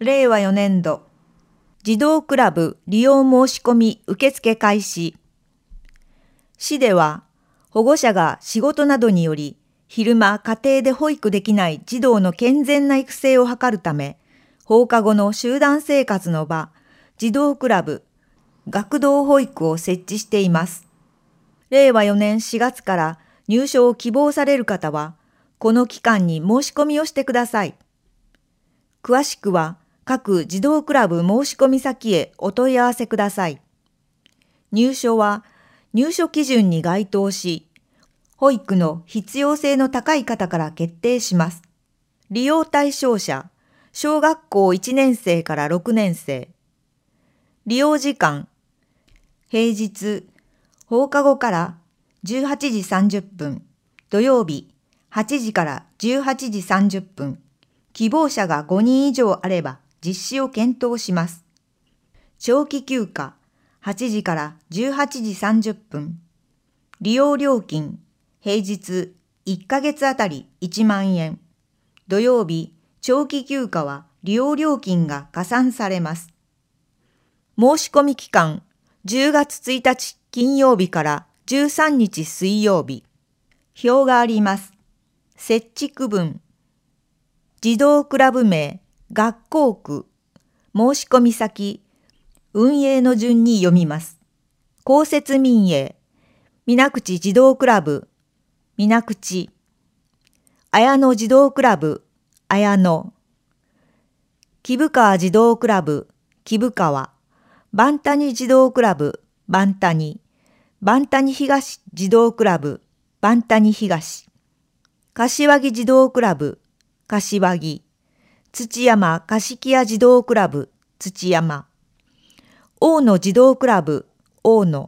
令和4年度児童クラブ利用申し込み受付開始。市では保護者が仕事などにより昼間家庭で保育できない児童の健全な育成を図るため、放課後の集団生活の場、児童クラブ、学童保育を設置しています。令和4年4月から入所を希望される方は、この期間に申し込みをしてください。詳しくは各児童クラブ申し込み先へお問い合わせください。入所は入所基準に該当し、保育の必要性の高い方から決定します。利用対象者、小学校1年生から6年生。利用時間、平日、放課後から18時30分、土曜日、8時から18時30分。希望者が5人以上あれば実施を検討します。長期休暇、8時から18時30分。利用料金、平日1ヶ月あたり1万円。土曜日、長期休暇は利用料金が加算されます。申し込み期間、10月1日金曜日から13日水曜日。表があります。設置区分。児童クラブ名、学校区、申し込み先、運営の順に読みます。公設民営、水口児童クラブ、水口。綾野児童クラブ、綾野。木生川児童クラブ、木生川。番谷児童クラブ、番谷。番谷東児童クラブ、番谷東。柏木児童クラブ、柏木。土山貸木児童クラブ、土山。大野児童クラブ、大野。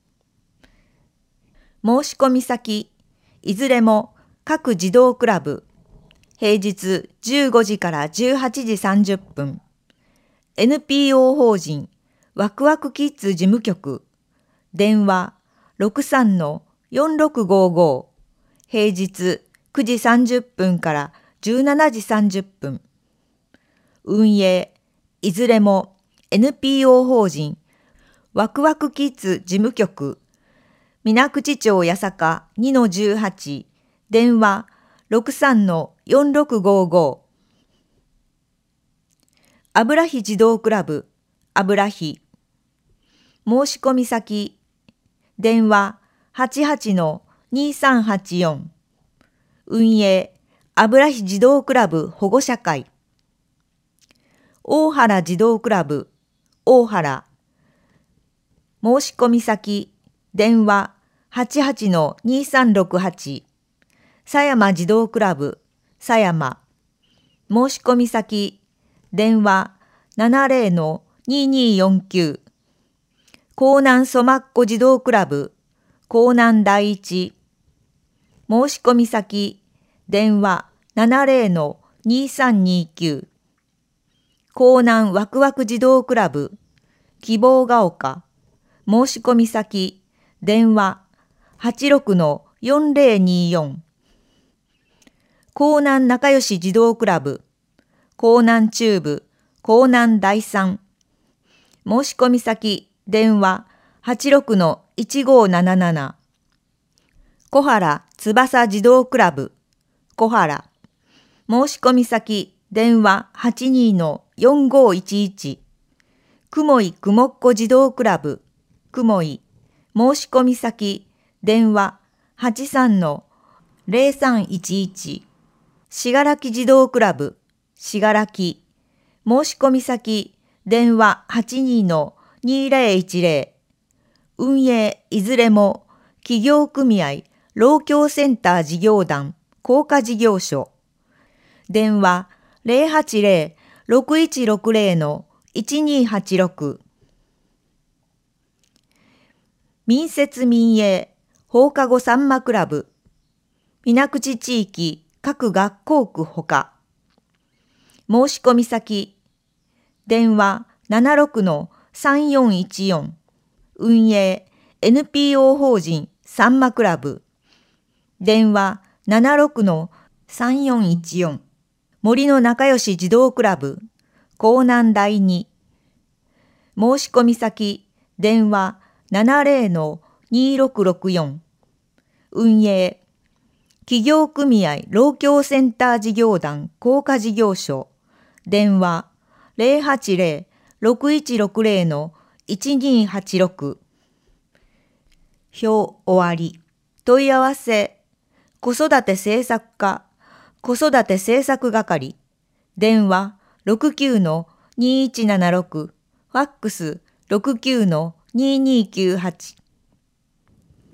申し込み先、いずれも各児童クラブ。平日15時から18時30分。NPO 法人ワクワクキッズ事務局。電話63-4655。平日9時30分から17時30分。運営、いずれも NPO 法人ワクワクキッズ事務局、水口町八坂 2-18、電話63-4655。油麩児童クラブ、油麩。申し込み先、電話88-2384。運営、油麩児童クラブ保護者会。大原児童クラブ、大原。申し込み先、電話88-2368。狭山児童クラブ、狭山。申し込み先、電話70-2249。江南そまっこ児童クラブ、江南第一。申し込み先、電話70-2329。江南ワクワク児童クラブ、希望が丘。申し込み先、電話86-4024。江南仲良し児童クラブ、江南中部、江南第三。申し込み先、電話86-1577。小原翼児童クラブ、小原。申し込み先、電話82-4511。雲井くもっこ児童クラブ、雲井。申し込み先、電話83-0311。しがらき児童クラブ、しがらき。申し込み先、電話82-2010。運営いずれも、企業組合、老教センター事業団、工科事業所。電話080-6160-1286。民設民営放課後さんまクラブ、水口地域各学校区ほか。申し込み先、電話76-3414。運営 NPO 法人さんまクラブ。電話76-3414。森の仲良し児童クラブ、 江南第2。申し込み先、電話70-2664。運営、企業組合労協センター事業団工科事業所。電話080-6160-1286。表終わり。問い合わせ、子育て政策課、子育て政策係。電話69-2176。ファックス69-2298。